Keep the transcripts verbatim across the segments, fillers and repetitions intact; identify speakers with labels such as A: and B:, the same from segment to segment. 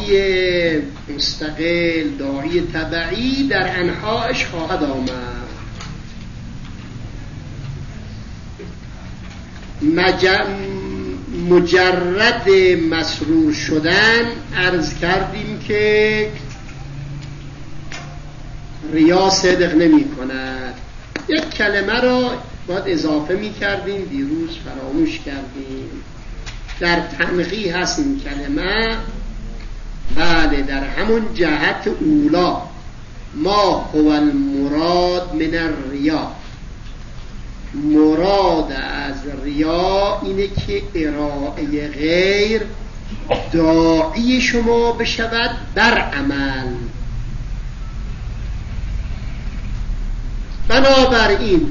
A: داعی مستقل، داعی تبعی در انحاش خواهد آمد. مج... مجرد مسرور شدن عرض کردیم که ریا صدق نمی کند. یک کلمه را باید اضافه می کردیم، دیروز فراموش کردیم. در تنقیح هست این کلمه. بله، در همون جهت اولا، ما هو المراد من الریا، مراد از ریا اینه که ارائه غیر داعی شما بشود بر عمل. بنابراین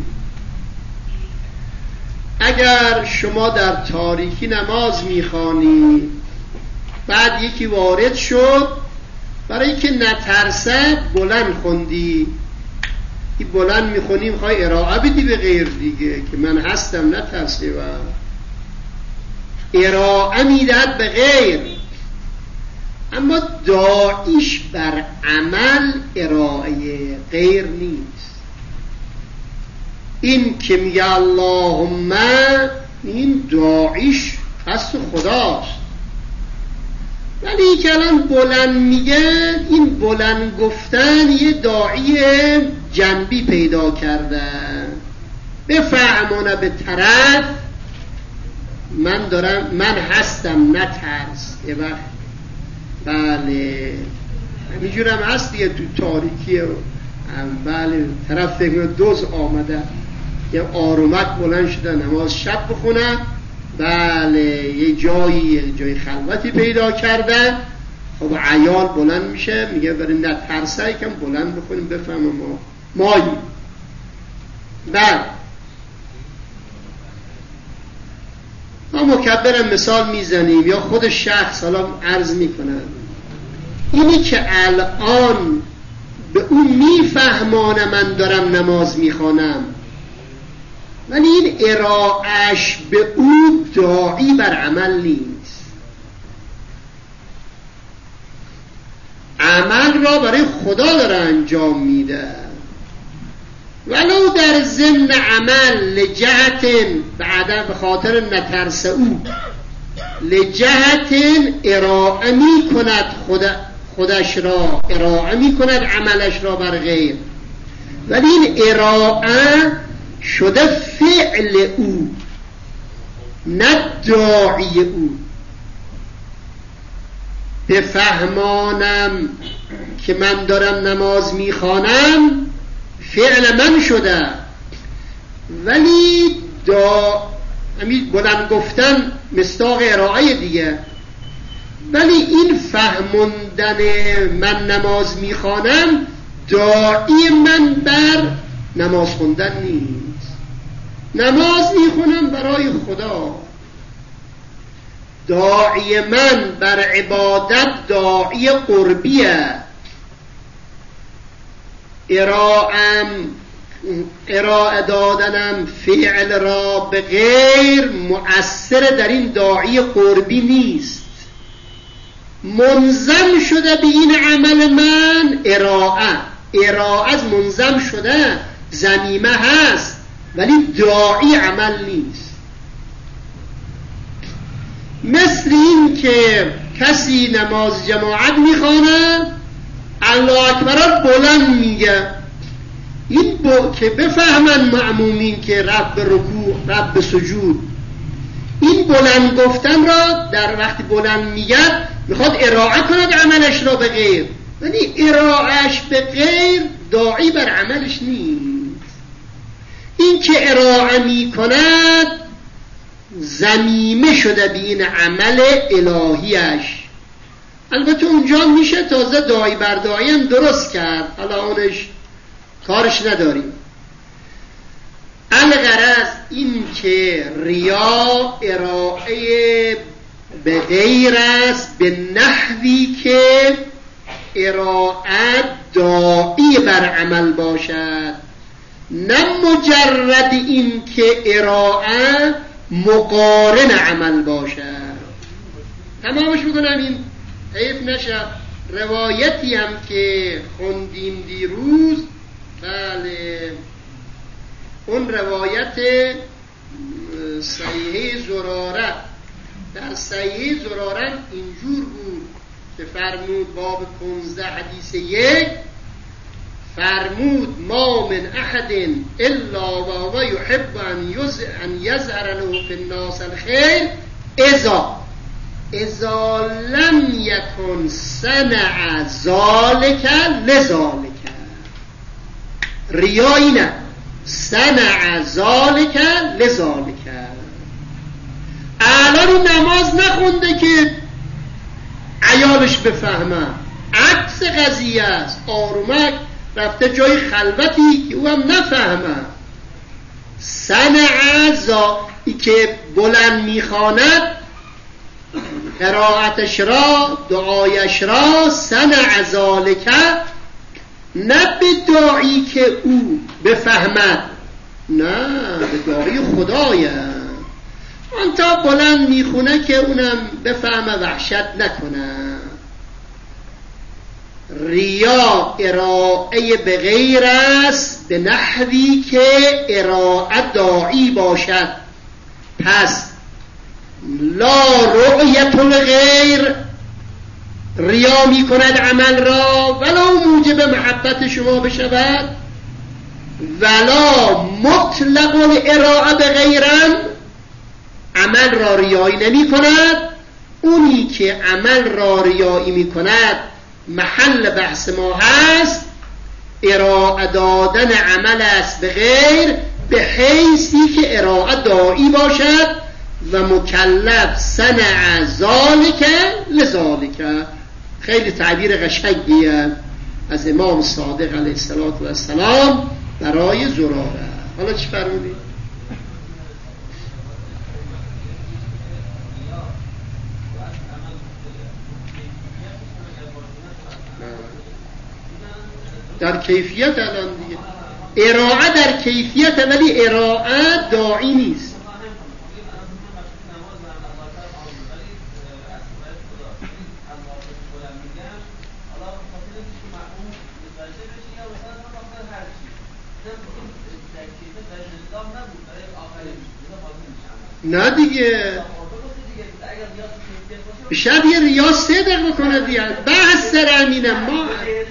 A: اگر شما در تاریکی نماز میخوانی، بعد یکی وارد شد، برای که نترسد بلند خوندی، این بلند میخونی میخوای ارائه بدی به غیر دیگه که من هستم نترسی، و ارائه میدهد به غیر، اما داعیش بر عمل ارائه غیر نیست. این که میگه اللهم، این داعیش هست خداست، ولی که الان بلند میگه، این بلند گفتن یه داعی جنبی پیدا کردن. بفهمانه به طرف من دارم، من هستم نترس. یه وقت بله همینجورم هست دیگه تو تاریکی. بله طرف فکر دوز آمده، یه آرومک بلند شده نماز شب بخونه، بله یه جایی یه جای خلوتی پیدا کرده، خب عیال بلند میشه میگه برای نترسه یکم بلند بخونیم بفهمم ما مایی. بله ما مکبرم مثال میزنیم یا خود شخص حالا عرض میکنم، اینی که الان به اون میفهمانه من دارم نماز میخوانم، ولی این ارائهش به اون داعی بر عمل نیست. عمل را برای خدا داره انجام میده، ولو در ضمن عمل لجهت بعدن به خاطر نترس او لجهت ارائه می کند خدا خودش را، ارائه می کند عملش را بر غیر، ولی این ارائه شده فعل او نه داعی او. بفهمانم که من دارم نماز میخوانم فعل من شده، ولی دا همین بلند گفتن مصداق ارائه دیگه، ولی این فهموندن من نماز میخوانم داعی من بر نماز خوندن نیست. نماز میخونم برای خدا، داعی من بر عبادت داعی قربیه. ارائم ارائه دادنم فعل را به غیر مؤثر در این داعی قربی نیست. منظم شده به این عمل من ارائه، ارائه از منظم شده ضمیمه هست، ولی داعی عمل نیست. مثل این که کسی نماز جماعت میخوانه الله اکبر بلند میگه، این با که بفهمن معمومین که رب رکوع رب سجود، این بلند گفتن را در وقت بلند میگه میخواد ارائه کند عملش را به غیر، ولی ارائهش به غیر داعی بر عملش نیست. این که ارائه میکند ضمیمه شده به این عمل الهیش. البته اونجا میشه تازه داعی بر داعی هم درست کرد، حالا اونش کارش نداریم. الغرض این که ریا ارائه به غیر است به نحوی که ارائه داعی بر عمل باشد، نه مجرد این که ارائه مقارن عمل باشد. تمامش میکنم این حیف نشه روایتی هم که خوندیم دیروز، بله اون روایت صحیحه زراره، در صحیحه زراره اینجور بود که فرمود باب پانزده حدیث یک فرمود ما من احد الا و هو یحب ان یظهر له فی الناس الخیر اذا اذا لم یکن صنع ذلک لذلک. ریایی نه، صنع ذلک لذلک. الان نماز نخونده که عیالش بفهمه، عکس قضیه است، آرومک رفته جای خلوتی که او هم نفهمه. صنع ذا ای که بلند میخواند قرائتش را، دعایش را، صنع ذالک، نه به داعی که او بفهمد، نه به داعی خدایه. آن تا بلند میخونه که اونم بفهمه، وحشت نکنه. ریا ارائه به غیر است به نحوی که ارائه داعی باشد. پس لا رؤیت الغیر، ریا می کند عمل را ولو موجب محبت شما بشود، ولا مطلق الارائه به غیرن، عمل را ریایی نمی کند. اونی که عمل را ریایی می کند محل بحث ما هست، ارائه دادن عمل است به غیر به حیثی که ارائه داعی باشد و مکلف صنع ذالک لذالک. خیلی تعبیر قشنگیه از امام صادق علیه السلام برای زراره. حالا چی فرمودید؟ در کیفیت الان دیگه ارائه در کیفیت، ولی ارائه داعی نیست. نه دیگه شاید یه ریا صدق بکنه دیگه، بحث سر امینم ما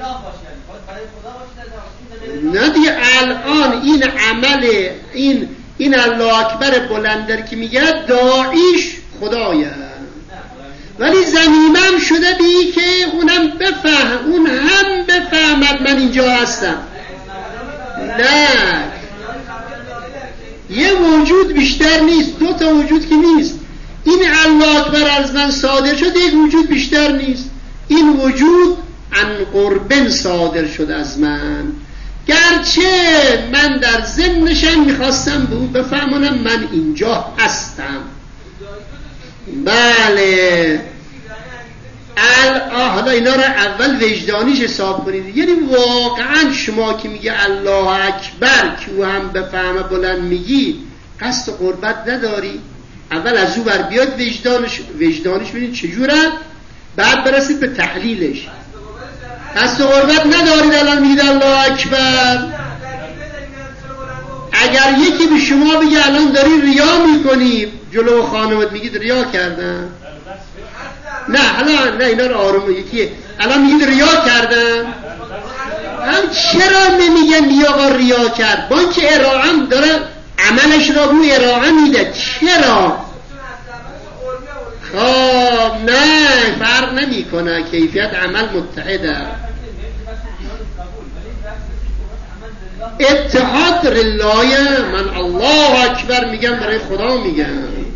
A: نه دیگه. الان این عمل این این الله اکبر بلندر که میگه داعیش خدایه، ولی زمیمم شده بی که اونم بفهم، اون هم بفهمد من اینجا هستم. نه یه وجود بیشتر نیست، دو تا وجود که نیست. این الله اکبر از من صادر شد، یک وجود بیشتر نیست. این وجود عن قربن صادر شد از من، گرچه من در ضمنشم میخواستم به او بفهمونم من اینجا هستم. بله حالا اینا رو اول وجدانیش حساب کنید. یعنی واقعا شما که میگه الله اکبر که او هم بفهمه بلند میگی، قصد قربت نداری؟ اول از او بر بیاد وجدانش وجدانش ببینید چجوره، بعد برسید به تحلیلش. قصد قربت ندارید الان میگید الله اکبر. اگر یکی به شما بگه الان داری ریا میکنی جلو خانمت، میگید ریا کردم. نه حالا نه اینا رو آروم، یکی الان میگید ریا کردم، هم چرا نمیگن بیا آقا ریا کرد؟ با اینکه ارائه داره عملش را رو ارائه میده، چرا؟ خب نه فرق نمی کنه، کیفیت عمل متحده. اتحاد رلای من الله اکبر میگم برای خدا میگم.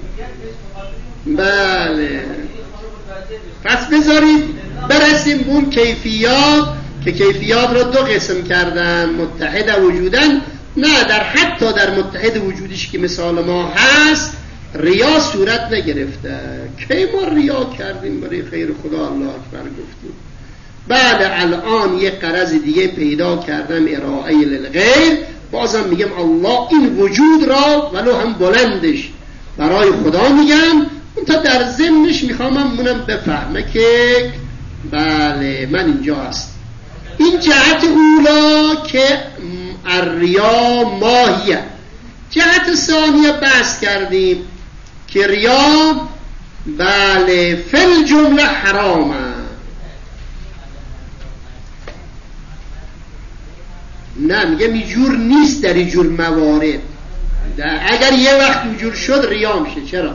A: بله پس بذارید برسیم اون کیفیات که کیفیات رو دو قسم کردن، متحد وجودن، نه در حتی در متحد وجودش که مثال ما هست ریا صورت نگرفته. کی ما ریا کردیم برای خیر خدا الله اکبر گفتیم؟ بعد الان یک غرض دیگه پیدا کردم، ارائه للغیر، بازم میگم الله این وجود را ولو هم بلندش برای خدا میگم، اون تا در ضمنش میخوام مونم بفهمه که بله من اینجا هست. این جهت اولا که الریا ماهیه. جهت ثانیه بحث کردیم که ریا بله فل جمله حرامه. نه میگه میجور نیست در این جور موارد. اگر یه وقت اینجور شد ریا میشه. چرا؟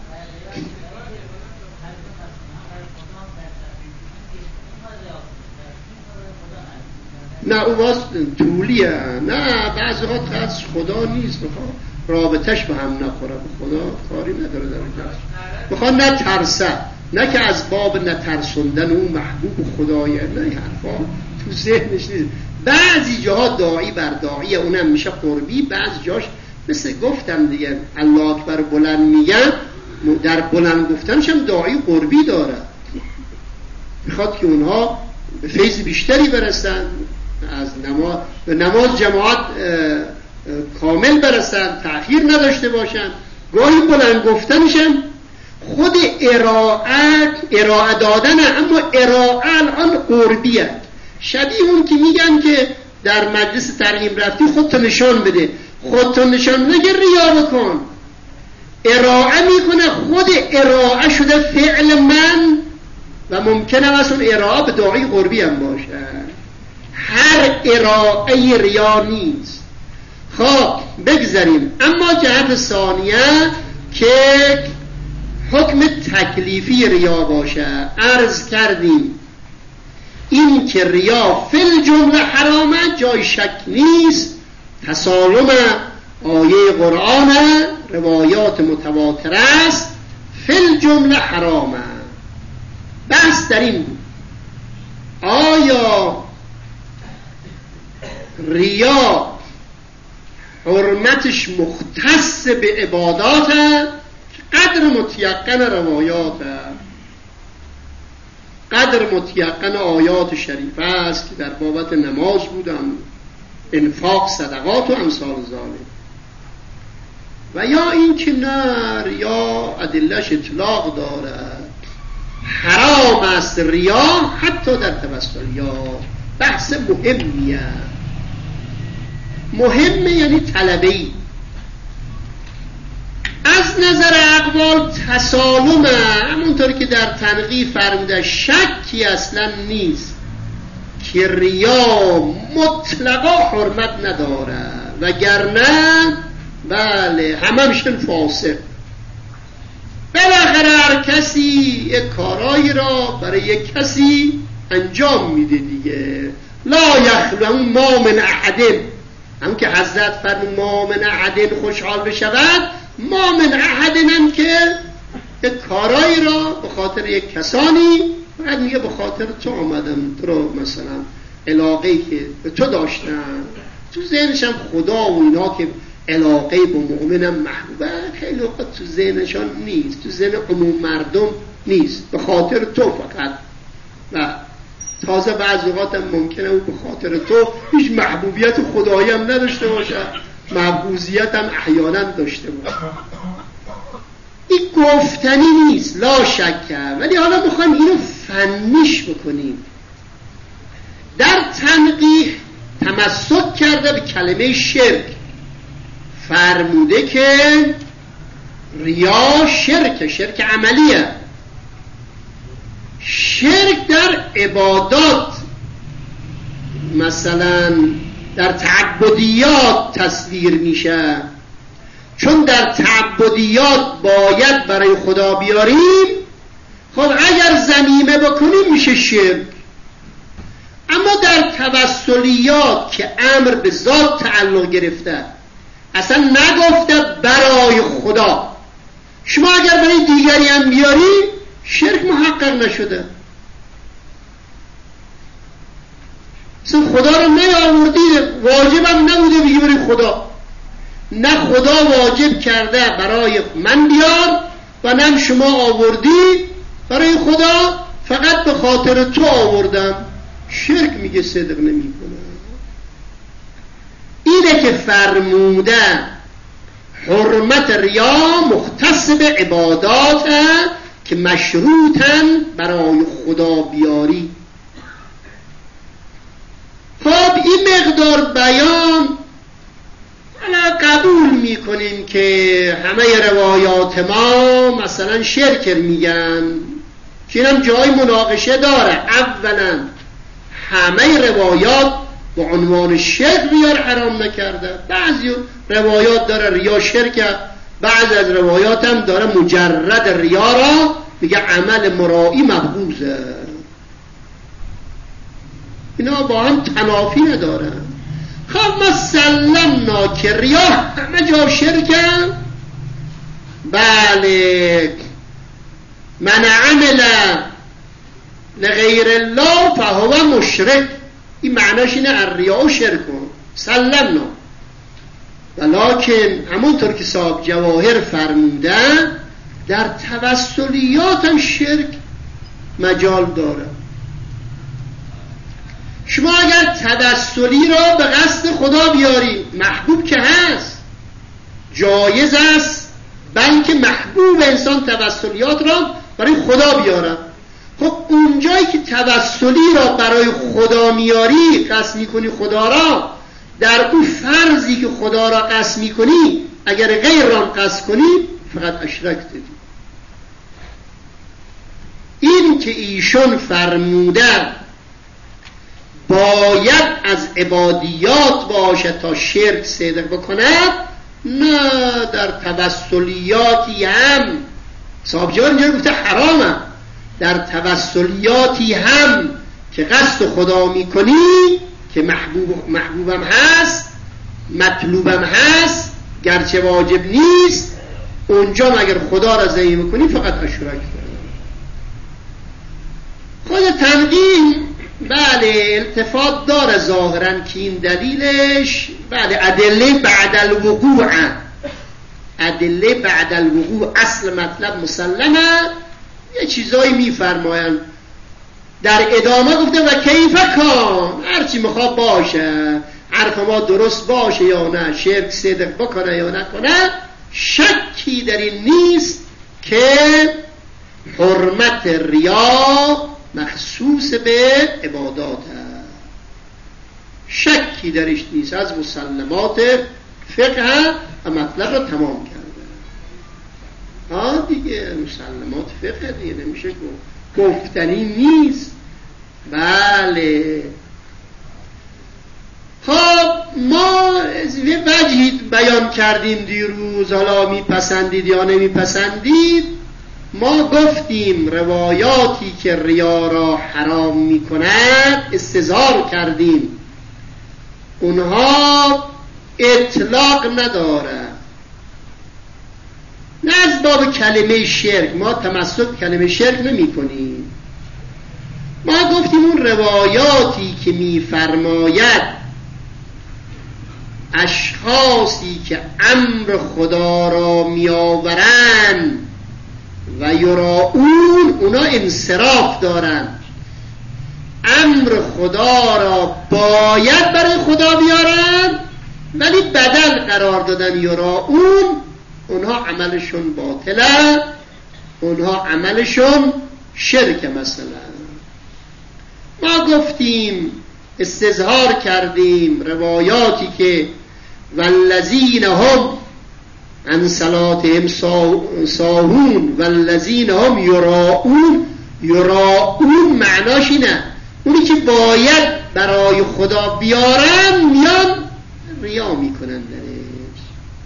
A: نه او باز طولیه. نه بعضی ها ترس خدا نیست، بخواه رابطش به هم نخوره، به خدا کاری نداره در اینجا، بخواه نه ترسه، نه که از باب نترسوندن اون محبوب خدایه، نه این حرفا تو ذهنش نیست. بعضی جاها داعی بر داعیه، اونم میشه قربی، بعضی جاش مثل گفتم دیگه الله اکبر بلند میگن، در بلند گفتنش هم داعی قربی داره، میخواد که اونها به فیض بیشتری برسن، از نماز به نماز جماعت کامل برسن، تأخیر نداشته باشن. گاهی بلند گفتنشم خود ارائه ارائه دادن، اما ارائه الان قربیه، شبیه اون که میگن که در مجلس ترغیب رفتی خودتو نشان بده، خودتو نشان بده که ریا بکن. ارائه میکنه، خود ارائه شده فعل من و ممکنه از اون ارائه به داعی قربی هم باشه. هر ارائه ریا نیست. خب بگذاریم. اما جهت ثانیه که حکم تکلیفی ریا باشه، عرض کردیم این که ریا فل جمله حرامه، جای شک نیست، تسالم آیه قرآن، روایات متواتر است، فل جمله حرامه. بحث در این بود آیا ریا حرمتش مختص به عبادات قدر متیقن روایات، قدر متیقن آیات شریفه است که در بابت نماز بودن، انفاق، صدقات و امثال ذالک، و یا این که نه ریا ادلهش اطلاق دارد، حرام است ریا حتی در توسلیات. بحث مهمیه، مهمه یعنی طلبی. از نظر اقوال تسالمه، همونطور که در تنقیح فرموده، شکی اصلا نیست که ریا مطلقا حرمت نداره، وگرنه بله همه میشن فاسق. بالاخره هر کسی یک کارایی را برای یک کسی انجام میده دیگه. لا یخلو ما من احد، هم که حضرت فرمود ما من احد خوشحال بشود، ما من احد هم که یک کارایی را به خاطر یک کسانی، بعد میگه به خاطر تو آمدم، تو رو مثلا علاقه‌ای که به تو داشتن، تو ذهنشم خدا و اینا که علاقه با مؤمنم محبوبه، خیلی وقت تو ذهنشان نیست، تو ذهن عموم مردم نیست، به خاطر تو فقط. و تازه بعضی اوقات هم ممکنه او به خاطر تو هیچ محبوبیت خدایی هم نداشته باشه، محبوبیت هم احیانا داشته باشه. این گفتنی نیست لا شک، ولی حالا میخوایم اینو فنیش بکنیم. در تنقیح تمسک کرده به کلمه شرک، فرموده که ریا شرک، شرک عملیه. شرک در عبادات، مثلا در تعبدیات تصویر میشه، چون در تعبدیات باید برای خدا بیاریم، خب اگر ضمیمه بکنیم میشه شرک. اما در توسلیات که امر به ذات تعلق گرفته، اصلا نگفته برای خدا، شما اگر برای دیگری هم بیاری شرک محقق نشده. اصلا خدا رو نیاوردی، واجبم نبوده بگی برای خدا، نه خدا واجب کرده برای من بیار و نه شما آوردی برای خدا، فقط به خاطر تو آوردم. شرک میگه صدق نمی کنه. اینه که فرموده حرمت ریا مختص به عبادات که مشروطن برای خدا بیاری. خب این مقدار بیان حالا قبول میکنیم که همه روایات ما مثلا شرک میگن، که اینم جای مناقشه داره. اولا همه روایات با عنوان شرک ریار حرام نکرده، بعضی روایات داره ریا شرک، بعض از روایات هم داره مجرد ریا را میگه عمل مرایی مبغوضه. اینا با هم تنافی ندارن. خب ما سلمنا که ریا همه جا شرکن. بله، من عمل لغیر الله فهو مشرک. این معناش اینه الریا و شرک سلمنا. ولکن همونطور که صاحب جواهر فرمودن در توسلیات هم شرک مجال داره. شما اگر توسلی را به قصد خدا بیاری، محبوب که هست، جایز است، بلکه محبوب انسان توسلیات را برای خدا بیاره. خب اونجایی که توسلی را برای خدا میاری، قصد میکنی خدا را، در اون فرضی که خدا را قصد میکنی اگر غیر را قصد کنی فقط اشرک دادی. این که ایشون فرمودن باید از عبادیات باشد تا شرک صدق بکند، نه در توسلیاتی هم صاحب جوار اینجا گفته حرامه، در توسلیاتی هم که قصد خدا میکنی که محبوب محبوبم هست، مطلوبم هست، گرچه واجب نیست، اونجا مگر خدا را ضایع میکنی فقط اشرک. خود تنقیم بله التفات داره ظاهرا که این دلیلش بله ادله بعد الوقوع، ادله بعد الوقوع اصل مطلب مسلمه، یه چیزایی میفرمایند. در ادامه گفته و کیف کان، هرچی میخواد باشه، حرف ما درست باشه یا نه، شرک صدق بکنه یا نکنه، شکی در این نیست که حرمت ریا مخصوص به عبادات هست. شکی درش نیست، از مسلمات فقه و مطلب رو تمام کرده. ها دیگه مسلمات فقه دیگه نمیشه گفتنی نیست. بله خب ما یه وجهی بیان کردیم دیروز، حالا میپسندید یا نمیپسندید. ما گفتیم روایاتی که ریا را حرام میکند استظهار کردیم، اونها اطلاق نداره، نه از باب کلمه شرک، ما تمسک کلمه شرک نمی کنیم. ما گفتیم اون روایاتی که میفرماید اشخاصی که امر خدا را میآورند و یراؤون، اونا انصراف دارن، امر خدا را باید برای خدا بیارن ولی بدل قرار دادن یراؤون، اونها عملشون باطله، اونها عملشون شرک. مثلا ما گفتیم استظهار کردیم روایاتی که والذین هم عن صلاتهم ساهون والذین هم یراؤون، یراؤون معناش اینه اونی که باید برای خدا بیارن میان ریا میکنن درش.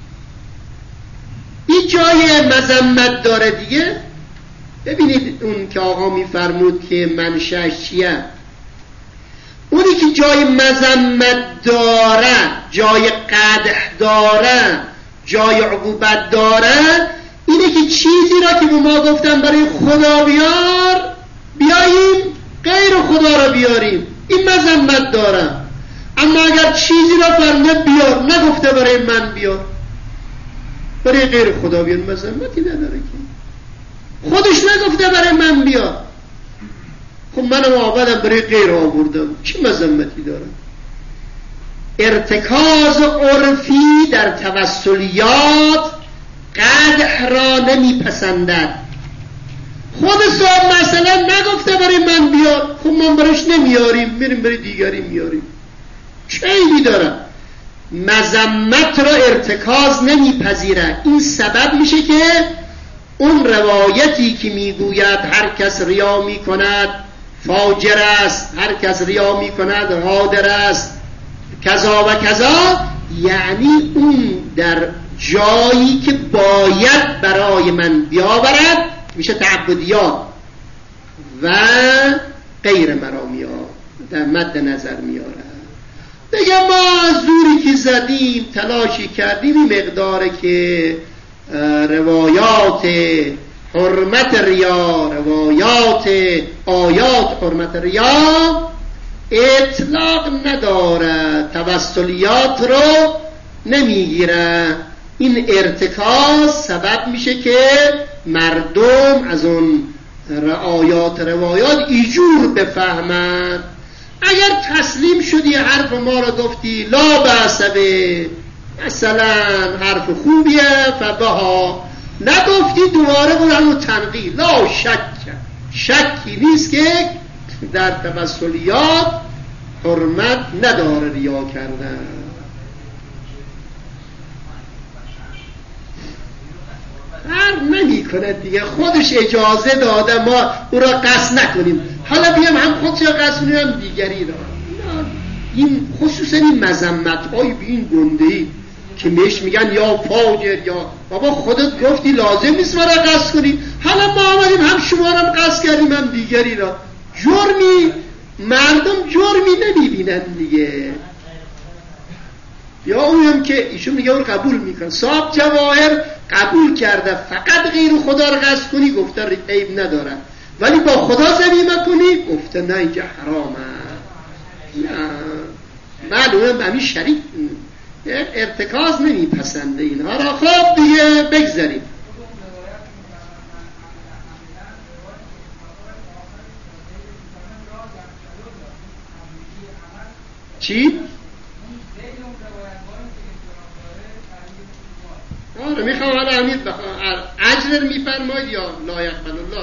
A: این جای مذمت داره دیگه. ببینید اون که آقا میفرمود که منشأش چیه، اونی که جای مذمت داره، جای قدح داره، جای عقوبت داره، اینه که چیزی را که به ما گفتن برای خدا بیار بیاییم غیر خدا را بیاریم، این مذمت داره. اما اگر چیزی را فرموده بیار، نگفته برای من بیار، برای غیر خدا بیار، مذمتی نداره که. خودش نگفته برای من بیار، خب منم آمدم برای غیر آوردم، چی مذمتی داره؟ ارتکاز عرفی در توسلیات قدح را نمیپسندد. خود صاحب مثلا نگفته برای من بیار، خب من برایش نمیاریم، میریم برای دیگری میاریم. چه عیبی داره؟ مذمت را ارتکاز نمیپذیره. این سبب میشه که اون روایتی که میگوید هر کس ریا میکند فاجر است، هر کس ریا میکند غادر است، کذا و کذا، یعنی اون در جایی که باید برای من بیاورد میشه تعبدیات و غیر مرا میاد در مد نظر میاره. دیگه ما از زوری که زدیم تلاشی کردیم این مقداره که روایات حرمت ریا، روایات آیات حرمت ریا اطلاق نداره، توسلیات رو نمیگیره. این ارتکاز سبب میشه که مردم از اون آیات روایات ایجور بفهمند. اگر تسلیم شدی حرف ما رو گفتی لا بأس به، مثلا حرف خوبیه فبها، نگفتی دوباره برو همون تنقیل، لا شک، شکی نیست که در توسلیات حرمت نداره ریا کردن. هر نمی کنه دیگه، خودش اجازه داده ما او را قصد نکنیم، حالا بیام هم خودش را قصد کنیم هم دیگری را. این خصوصا این مذمت های به این گنده‌ای که میش میگن یا فاجر، یا بابا خودت گفتی لازم نیست ما را قصد کنیم، حالا ما آمدیم هم شما را قصد کردیم هم دیگری را. جرمی مردم جرمی نمیبینن دیگه. یا اون هم که ایشون میگه اون قبول میکنه، صاحب جواهر قبول کرده فقط غیر خدا رو قصد کنی گفته عیب نداره، ولی با خدا زمینه کنی گفته نه اینجا حرامه. نه معلومه به همین شریک ارتکاز نمیپسنده اینها را. خب دیگه بگذاریم. چی؟ آره میخوام حالا امید بخوام اجر میفرماید یا لا یقبل الله؟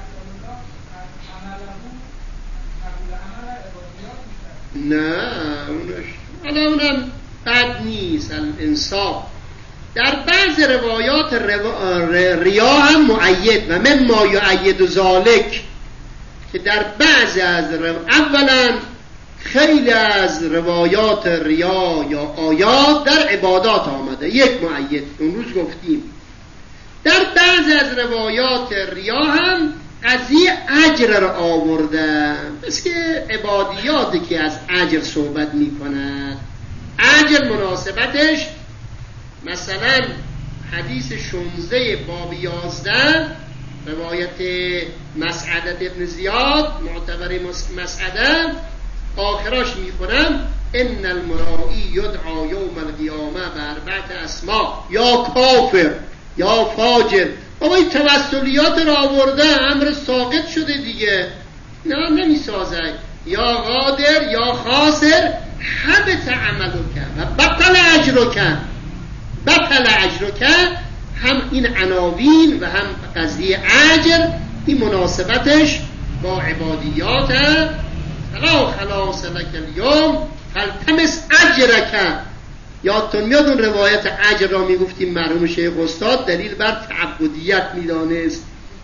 A: نه اونش حالا اونم بد نیست. الانصاف در بعض روایات ریا هم مؤید و من ما یؤید ذالک، که در بعض از رو... اولا خیلی از روایات ریا یا آیات در عبادات آمده، یک مؤید اون روز گفتیم. در بعض از روایات ریا هم قضیه اجر را آورده، مثل که عبادیاتی که از اجر صحبت می کند. اجر مناسبتش مثلا حدیث شانزده باب یازده روایت مسعدة ابن زیاد معتبر مسعدة آخراش میکنم ان المرائی یدعا یوم القیامه باربعت اسماء یا کافر یا فاجر. بابا این توسلیات را آورده، امر ساقط شده دیگه، نه نمیسازه. یا غادر یا خاسر حبط عملک و بطل اجرک، بطل اجرک. هم این عناوین و هم قضیه اجر این مناسبتش با عبادیات. فلا خلاص لک اليوم فالتمس اجرک. یادتون میاد اون روایت اجر را میگفتیم مرحوم شیخ استاد دلیل بر تعبدیت میدانست.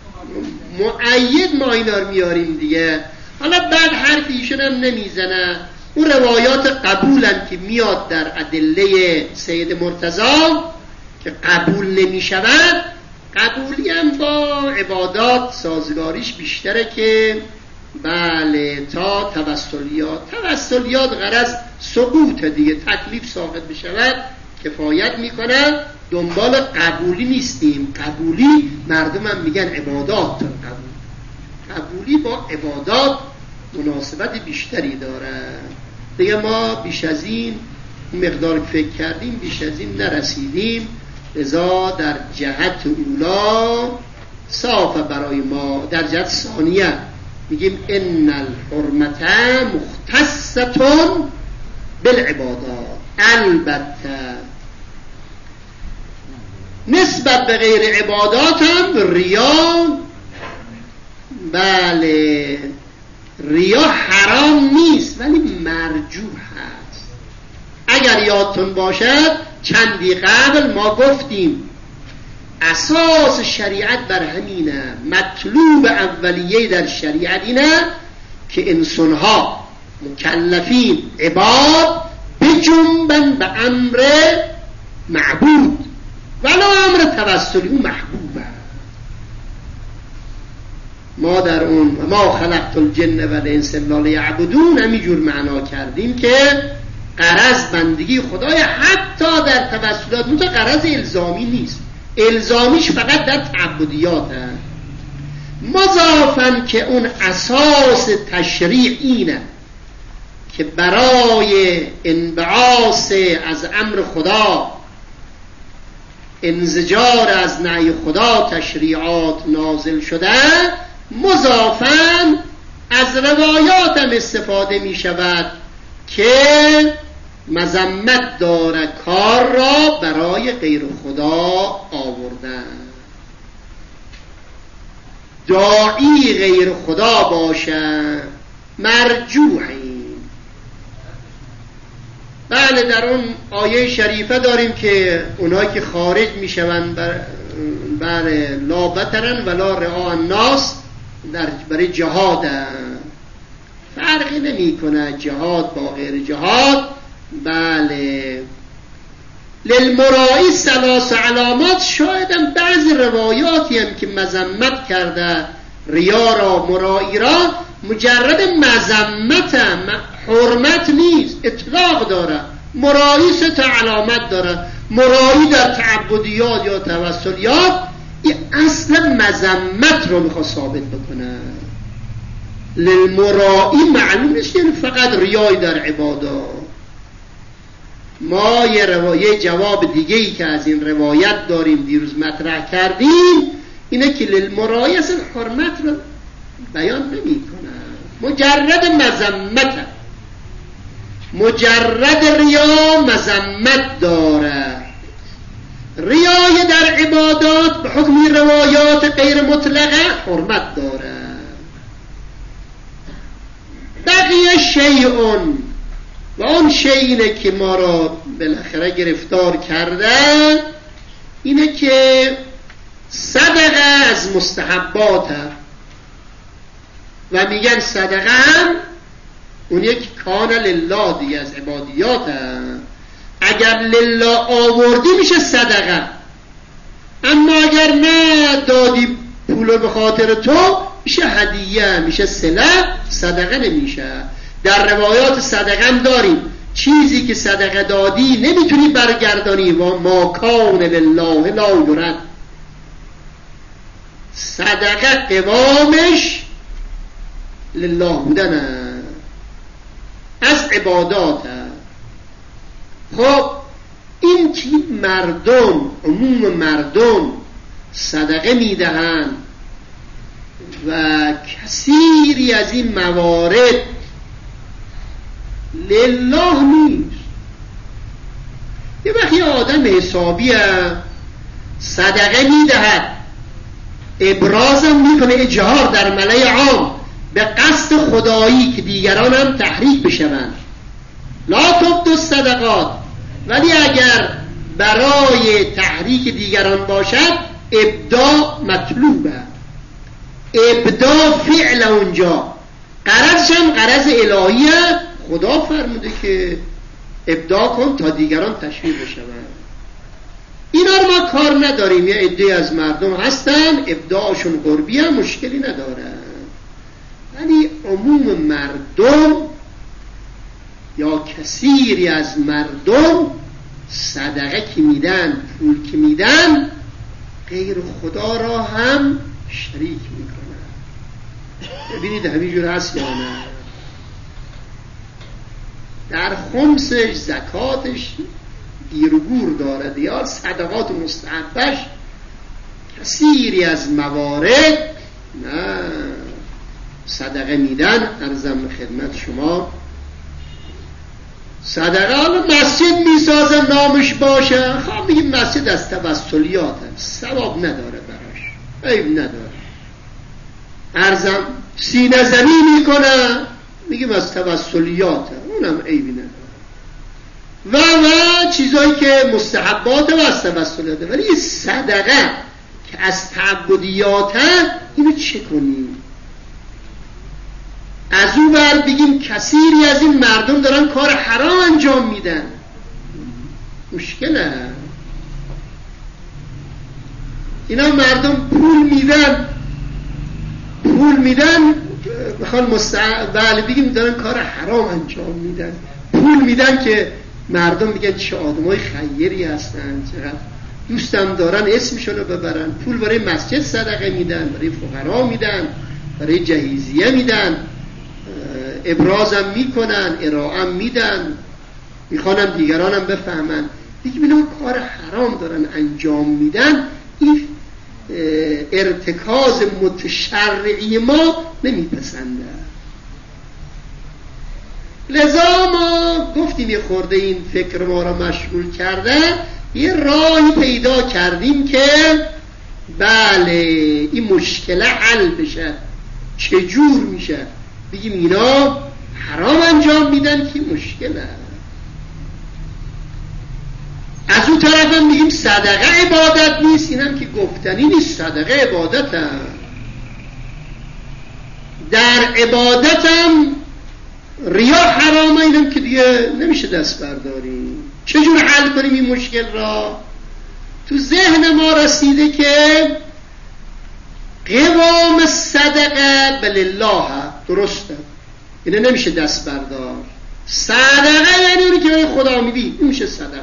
A: مؤید ما اینا رو میاریم دیگه. حالا بعد حرف ایشون هم نمیزنه. اون روایات قبولن که میاد در ادله سید مرتضی که قبول نمیشود، قبولی هم با عبادات سازگاریش بیشتره که بله تا توسلیات. توسلیات غرض سقوط دیگه، تکلیف ساقط بشود کفایت میکنن. دنبال قبولی نیستیم. قبولی مردم هم میگن عبادات قبول. قبولی با عبادات مناسبت بیشتری داره دیگه. ما بیش از این مقدار فکر کردیم بیش از این نرسیدیم، لذا در جهت اولا صافه برای ما. در جهت ثانیه میگیم ان الحرمت مختصة بالعبادات. البته نسبت به غیر عبادات هم ریا بله ریا حرام نیست ولی مرجوح هست. اگر یادتون باشد چندی قبل ما گفتیم اساس شریعت بر همینه، مطلوب اولیه در شریعت اینه که انسانها مکلفین عباد بجنبن به امر معبود ولو امر توسلی، اون محبوبه. ما در اون ما خلقت الجن و الانس الا لیعبدون همینجور معنا کردیم که غرض بندگی خدای حتی در توسلات، اون غرض الزامی نیست، الزامیش فقط در تعبدیات هست. مضافاً که اون اساس تشریع اینه که برای انبعاث از امر خدا، انزجار از نهی خدا تشریعات نازل شده. مضافاً از روایات هم استفاده می شود که مذمت داره کار را برای غیر خدا آوردن. داعی غیر خدا باشه مرجوحی. بله در اون آیه شریفه داریم که اونایی که خارج میشون بر بله لا بترن ولا رعاء الناس در برای جهاد فرقی نمی کنه جهاد با غیر جهاد. بله للمرائی ثلاث علامات. شاید هم بعضی روایاتی هم که مذمت کرده ریا را مرائی را مجرد مذمت حرمت نیست، اطلاق داره. مرائی سه تا علامت داره. مرائی در تعبدیات یا توسلیات این اصلا مذمت رو میخواد ثابت بکنه. للمرائی معلوم نیست یعنی فقط ریای در عبادات. ما یه روایه جواب دیگه ای که از این روایت داریم دیروز مطرح کردیم اینه که للمرائی اصلا حرمت رو بیان نمی کنه، مجرد مذمت، مجرد ریا مذمت داره. ریای در عبادات به حکم روایات غیر مطلقه حرمت داره. بقیه شیئون و اون شیء اینه که ما را بالاخره گرفتار کرده اینه که صدقه از مستحبات و میگن صدقه هم اون یک کان لله دیگه از عبادیات هم. اگر لله آوردی میشه صدقه، اما اگر نه دادی پول به خاطر تو میشه هدیه، میشه صله، صدقه نمیشه. در روایات صدقه هم داریم چیزی که صدقه دادی نمیتونی برگردانی و ما کان لله لا یرد. صدقه قوامش لله بودن از عبادات. خب این که مردم عموم مردم صدقه میدهند و کثیری از این موارد لله نیست. یه وقتی آدم حسابی صدقه میدهد ابرازم میکنه اجهار در ملأ عام به قصد خدایی که دیگران هم تحریک بشوند، لا تبدوا الصدقات، ولی اگر برای تحریک دیگران باشد ابداع مطلوبه. ابداع فعل اونجا غرضش هم غرض الهیه. خدا فرموده که ابداع کن تا دیگران تشویق بشوند. اینا رو ما کار نداریم. یه عده از مردم هستن ابداعشون قربی هم مشکلی ندارن، ولی عموم مردم یا کثیری از مردم صدقه که میدن، پول که میدن، غیر خدا را هم شریک میکنن. ببینید همینجور هست یا نه؟ در خمسش، زکاتش گیر و گور دارد، یا صدقات مستحبش کثیری از موارد نه صدقه میدن. عرضم خدمت شما صدقه حالا مسجد میسازن نامش باشه، خواهم بگیم مسجد از توسلیات هم ثواب نداره براش، عیب نداره. ارزم سینه زنی میکنن، میگیم از توسلیات، اونم عیبی نداره و و چیزایی که مستحباته و از توسلیاته. ولی این صدقه که از تعبدیاته، اینو چه کنیم؟ از اون ور بگیم کثیری از این مردم دارن کار حرام انجام میدن، مشکله. اینا مردم پول میدن پول میدن بخوان مستقبل بگیم دارن کار حرام انجام میدن، پول میدن که مردم میگن چه آدمای خیری هستن، چقدر دوستم دارن اسمشون رو ببرن. پول برای مسجد صدقه میدن، برای فقرا میدن، برای جهیزیه میدن، ابرازم میکنن، ارائم میدن، میخوانم دیگرانم بفهمن. دیگه اینا کار حرام دارن انجام میدن. این ارتکاز متشرعی ما نمیپسنده. لذا ما گفتیم یه خورده این فکر ما را مشغول کرده، یه راهی پیدا کردیم که بله این مشکله حل بشه. چجور میشه؟ بگیم اینا حرام انجام میدن که مشکله. از اون طرف هم میگیم صدقه عبادت نیست، اینم که گفتنی نیست، صدقه عبادت هم. در عبادت هم ریا حرامه، اینم که دیگه نمیشه دست برداریم. چجور حل کنیم این مشکل را؟ تو ذهن ما رسیده که قوام صدقه بلله، درسته، اینه نمیشه دست بردار. صدقه یعنی اونی که برای خدا میدی، این میشه صدقه.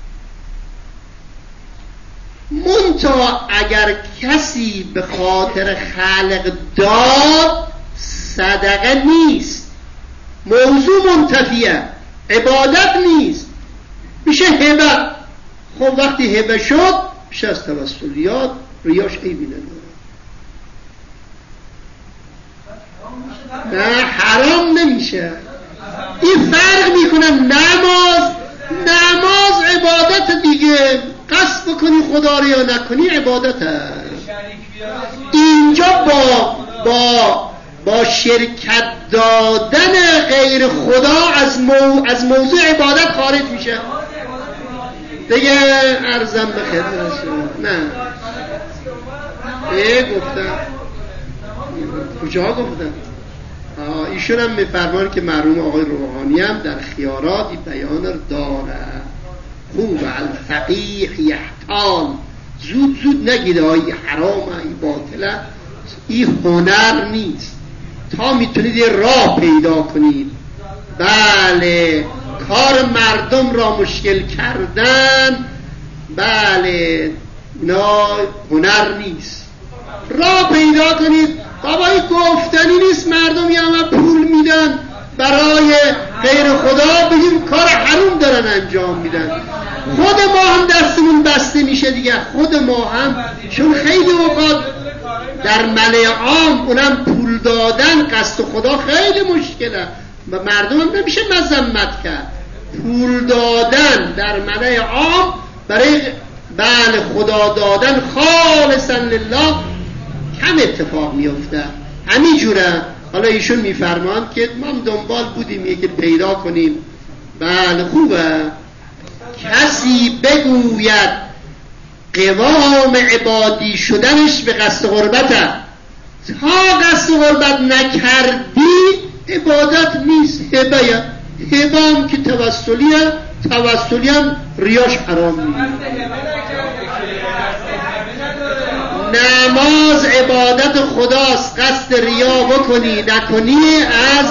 A: منتها اگر کسی به خاطر خلق داد، صدقه نیست، موضوع منتفیه، عبادت نیست، میشه هبه. خب وقتی هبه شد میشه از توسلیات، ریاش عیبی نداره. نه حرام نمیشه. این فرق میکنه. نماز نماز عبادت دیگه، قصد بکنی خدا رو یا نکنی عبادت هست. اینجا با با با شرکت دادن غیر خدا از مو از موضوع عبادت خارج میشه دیگه. عرضم به خدمت شما. نه ای گفتم کجا گفتم؟ ایشون هم میفرمان که مرحوم آقای روحانی هم در خیارات بیان داره، خوب الفقیه یحتال، زود زود نگیده های حرامه، ای باطله، این هنر نیست. تا میتونید یه راه پیدا کنید. بله کار مردم را مشکل کردن، بله نه هنر نیست. راه پیدا کنید. بابا این گفتنی نیست مردم یه همه پول میدن برای غیر خدا، بگیم کار حرام دارن انجام میدن. خود ما هم دستمون بسته میشه دیگه. خود ما هم، چون خیلی اوقات در ملأ عام اونم پول دادن قصد خدا خیلی مشکله و مردم هم نمیشه مذمت کرد. پول دادن در ملأ عام برای بله خدا دادن خالصا لله کم اتفاق میفته. همین جوره. حالا ایشون میفرمان که ما دنبال بودیم یکی پیدا کنیم. بله خوبه. کسی بگوید قوام عبادی شدنش به قصد غربته، تا قصد غربت نکردی عبادت نیست، هبه. هبه هم که توسلیه، توسلی هم ریاش حرام نیست. نماز عبادت خداست، قصد ریا بکنی نکنی از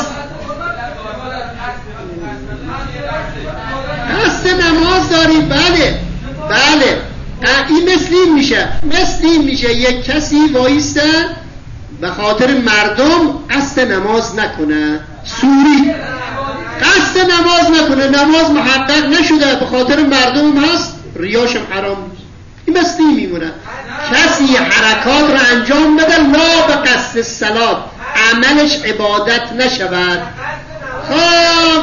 A: قصد نماز داری. بله بله این مثل این میشه مثل این میشه یک کسی وایسته به خاطر مردم قصد نماز نکنه، سوری قصد نماز نکنه، نماز محقق نشده، به خاطر مردم هست، ریاشم حرام نیست. این مثل این میمونه. کسی حرکات را انجام بده لا به قصد صلات، عملش عبادت نشود. خب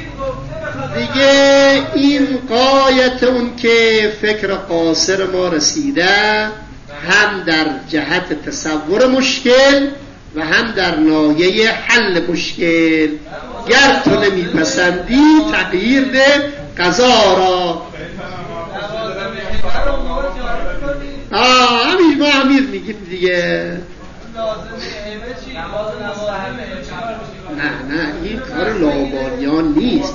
A: دیگه این غایت اون که فکر قاصر ما رسیده، هم در جهت تصور مشکل و هم در ناحیه حل مشکل. گر تو نمیپسندی تغییر ده قضا را. آه همین ما امیر میگیم دیگه. نه نه این کار لاابالیان نیست.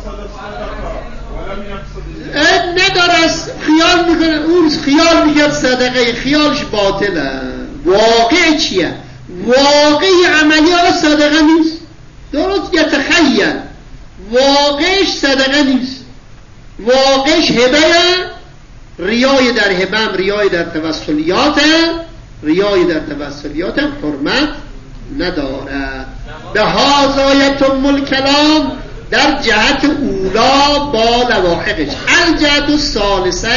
A: نداره از خیال میکنه، اون خیال میگه صدقه، خیالش باطله. واقع چیه؟ واقعی عملی ها صدقه نیست. درست یتخیل، واقعش صدقه نیست، واقعش هبه. ریای در هبم ریای در توسلیات، ریای در توسلیات حرمت ندارد. به هازایت الکلام در جهت اولا با لواحقش. الجهت الثالثه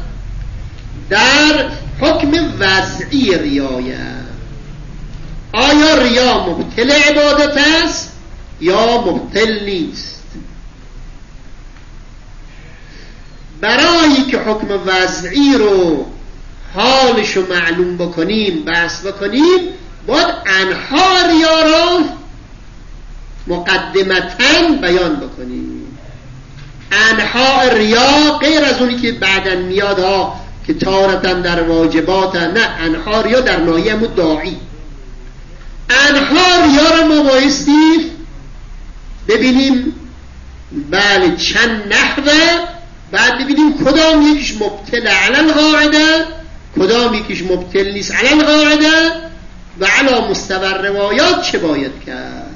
A: در حکم وضعی ریایه. آیا ریا مبطل عبادت است یا مبطل نیست؟ برای که حکم وضعی رو حالش رو معلوم بکنیم، بحث بکنیم، باید انها ریا رو مقدمتاً بیان بکنیم. انها ریا غیر از اونی که بعداً میاد ها که تارتاً در واجبات، نه، انها ریا در ناحیه مدعی. انها ریا رو ما بایستی ببینیم بله چند نحوه، بعد ببینیم کدام یکیش مبتل علی القاعده، کدام یکیش مبتل نیست علی القاعده، و علی مستوى روایات چه باید کرد.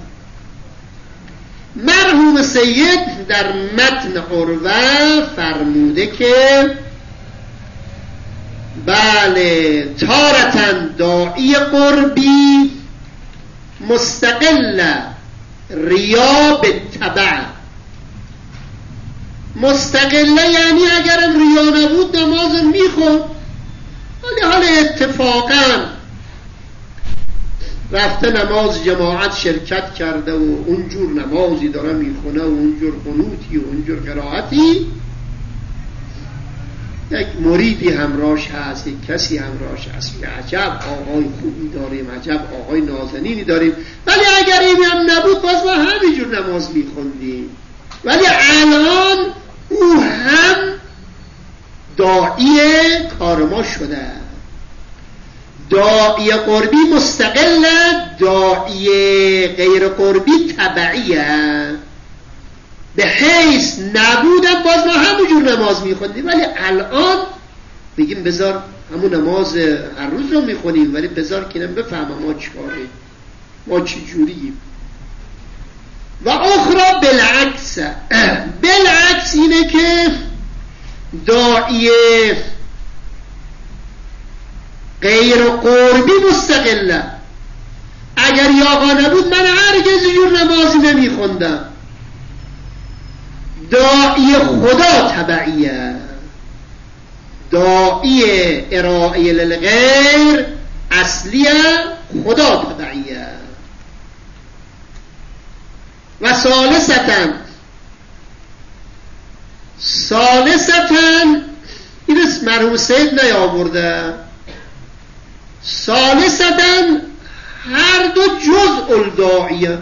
A: مرحوم سید در متن عروه فرموده که بله تارتن داعی قربی مستقل ریا به تبع. مستقله یعنی اگرم ریا نبود نماز میخوند، ولی حالا اتفاقا رفته نماز جماعت شرکت کرده و اونجور نمازی داره میخونه و اونجور قنوتی و اونجور قرائتی، یک مریدی همراهش هست، یک کسی همراهش هست، عجب آقای خوبی داریم، عجب آقای نازنینی داریم، ولی اگر این هم نبود باز ما همینجور نماز میخوندیم. ولی الان او هم داعی کار ما شده. داعی قربی مستقل، داعی غیر قربی تبعیه. به حیث نبودم باز ما همونجور نماز میخوندیم، ولی الان بگیم بذار همون نماز هر روز رو میخونیم، ولی بذار که نم بفهمم ما چیکاریم، ما چی جوریم. و اخرى بالعکس، بالعکس اینه که داعی غیر قربی مستقله. اگر یاقا نبود من هرگز جور نمازی نمیخوندم. داعی خدا تبعیه، داعی ارائه للغیر اصلیه، خدا تبعیه. و ثالثتاً ثالثتاً این اسم مرحوم سید نیاورده. ثالثتاً هر دو جزء الداعیه.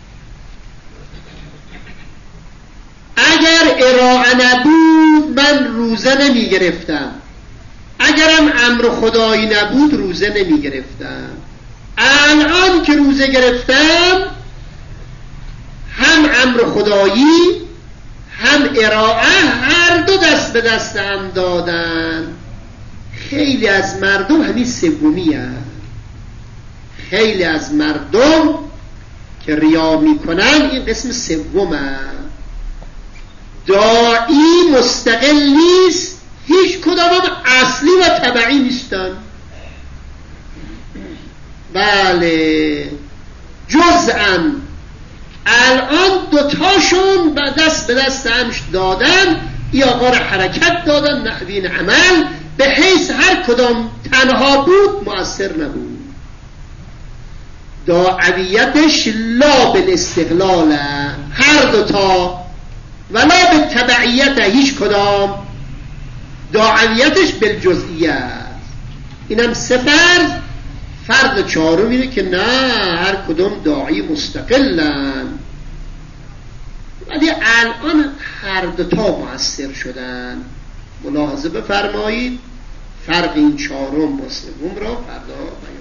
A: اگر ارائه نبود من روزه نمی گرفتم، اگرم امر خدایی نبود روزه نمی گرفتم. الان که روزه گرفتم هم امر خدایی هم ارائه هر دو دست به دست هم دادن. خیلی از مردم همین سومی هست. خیلی از مردم که ریا میکنن این قسم سوم هست. داعی مستقل نیست، هیچ کدام اصلی و تبعی نیستن. بله جزءاً. الان دوتاشون دست به دست همش دادن، ای آقا را حرکت دادن نحوین عمل، به حیث هر کدام تنها بود مؤثر نبود. داعیتش لا بالاستقلال، هر دوتا، ولا به تبعیت هیچ کدام. داعیتش بالجزئیه. اینم سه فرض. فرق چهارم اینه که نه، هر کدوم داعی مستقلن، ولی الان هر دوتا مؤثر شدن. ملاحظه بفرمایید فرق این چهارم با سوم را فردا بیان